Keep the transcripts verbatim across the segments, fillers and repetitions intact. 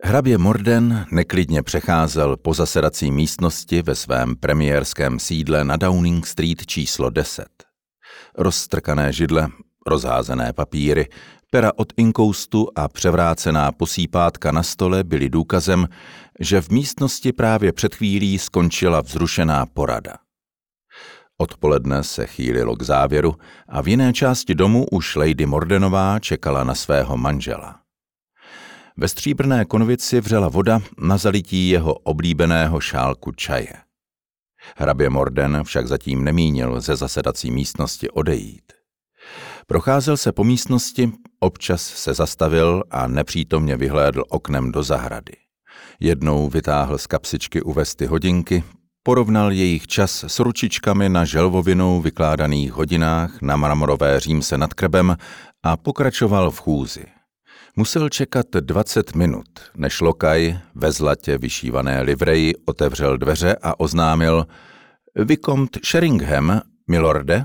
Hrabě Morden neklidně přecházel po zasedací místnosti ve svém premiérském sídle na Downing Street číslo deset. Rozstrkané židle, rozházené papíry, pera od inkoustu a převrácená posípátka na stole byly důkazem, že v místnosti právě před chvílí skončila vzrušená porada. Odpoledne se chýlilo k závěru a v jiné části domu už lady Mordenová čekala na svého manžela. Ve stříbrné konvici vřela voda na zalití jeho oblíbeného šálku čaje. Hrabě Morden však zatím nemínil ze zasedací místnosti odejít. Procházel se po místnosti, občas se zastavil a nepřítomně vyhlédl oknem do zahrady. Jednou vytáhl z kapsičky u vesty hodinky, porovnal jejich čas s ručičkami na želvovinou vykládaných hodinách na mramorové římse nad krbem a pokračoval v chůzi. Musel čekat dvacet minut, než lokaj ve zlatě vyšívané livreji otevřel dveře a oznámil: Vicomte Sheringham, milorde?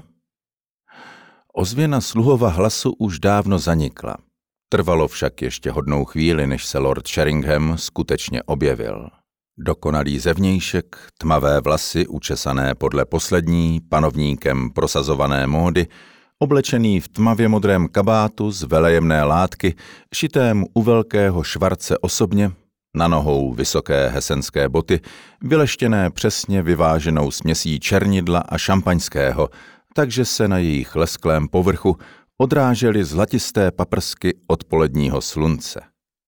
Ozvěna sluhova hlasu už dávno zanikla. Trvalo však ještě hodnou chvíli, než se lord Sheringham skutečně objevil. Dokonalý zevnějšek, tmavé vlasy učesané podle poslední panovníkem prosazované módy, oblečený v tmavě modrém kabátu z velejemné látky, šitém u velkého švarce osobně, na nohou vysoké hesenské boty, vyleštěné přesně vyváženou směsí černidla a šampaňského, takže se na jejich lesklém povrchu odrážely zlatisté paprsky odpoledního slunce.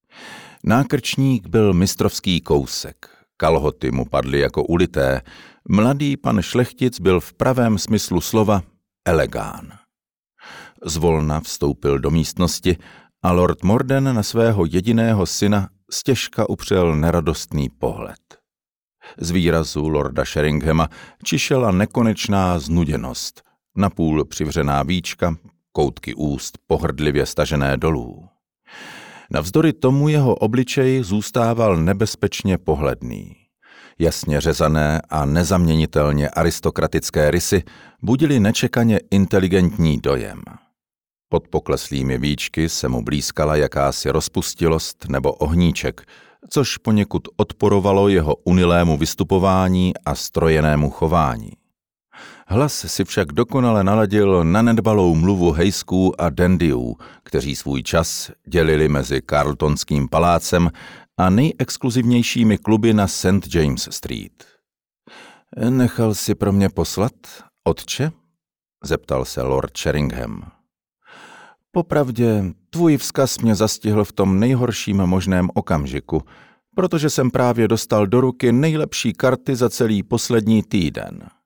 Nákrčník byl mistrovský kousek, kalhoty mu padly jako ulité, mladý pan šlechtic byl v pravém smyslu slova elegán. Zvolna vstoupil do místnosti a lord Morden na svého jediného syna stěžka upřel neradostný pohled. Z výrazu lorda Sheringhama čišela nekonečná znuděnost, napůl přivřená víčka, koutky úst pohrdlivě stažené dolů. Navzdory tomu jeho obličej zůstával nebezpečně pohledný. Jasně řezané a nezaměnitelně aristokratické rysy budily nečekaně inteligentní dojem. Pod pokleslými víčky se mu blýskala jakási rozpustilost nebo ohníček, což poněkud odporovalo jeho unilému vystupování a strojenému chování. Hlas si však dokonale naladil na nedbalou mluvu hejsků a dandyů, kteří svůj čas dělili mezi Carltonským palácem a nejexkluzivnějšími kluby na Saint James Street. Nechal si pro mě poslat, otče? Zeptal se lord Sheringham. Popravdě, tvůj vzkaz mě zastihl v tom nejhorším možném okamžiku, protože jsem právě dostal do ruky nejlepší karty za celý poslední týden.